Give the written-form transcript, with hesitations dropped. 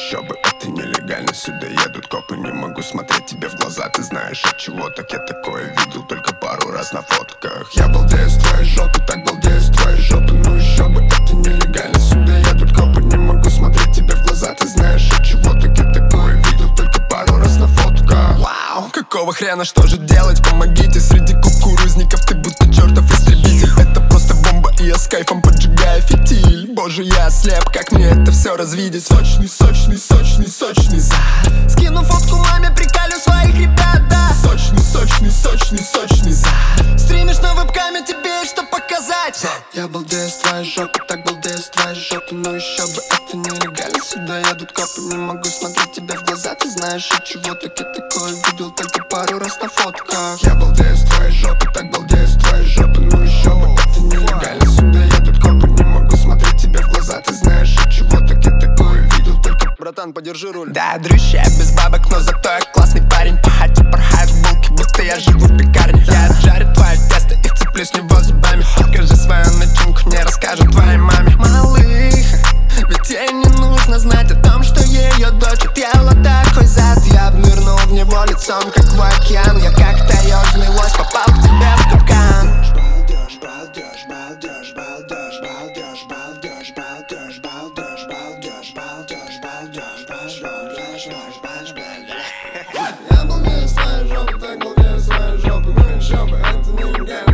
еще бы, это нелегально. Сюда едут копы, не могу смотреть тебе в глаза. Ты знаешь, от чего так я такое видел только пару раз на фотках. Я балдею с твоей жопы, так балдею с твоей жопы. Ну еще бы, это нелегально. Сюда едут копы, не могу смотреть тебе в глаза. Ты знаешь, от чего так я такое видел только пару раз на фотках. Вау, какого хрена, что же делать? Помогите, среди кукурузников ты будто чертов истребитель. Это просто бомба, и я с кайфом поджигаю фитиль. Боже, я слеп, как мне это все развидеть? Сочный, сочный, сочный, сочный зад. Скину фотку маме, приколю своих ребят, да. Сочный, сочный, сочный, сочный зад. Стримишь на вебкаме, тебе есть что показать. Я балдею с твоей жопы, так балдею с твоей жопы. Ну еще бы, это нелегально. Сюда едут копы, не могу смотреть тебе в глаза. Ты знаешь, от чего так я такое видел только пару раз на фотках. Я балдею с твоей жопы, так балдею с твоей жопы. Ну еще бы, это нелегально. Сюда едут копы, не могу смотреть тебе в глаза. Ты знаешь, от чего так я такое видел только... Братан, подержи руль. Да, дружище, я без бабок, но зато я классный парень. По хате порхают булки, будто я живу в пекарне. Я отжарю твое тесто и вцеплюсь в него зубами. Покажи свою начинку, не расскажу твоей маме. Малыха, ведь ей не нужно знать о том, что ее дочь отъела такой зад. Я нырнул в него лицом, как в океан. Я как таежный лось попал к тебе в капкан. Балдеж, балдеж, балдеж, балдеж, балдеж, балдеж, балдеж, балдеж, балдеж, балдеж, балдеж, балдеж, балдеж. Я балдею с твоей жопы, так балдею с твоей жопы. Ну еще бы, это нелегально.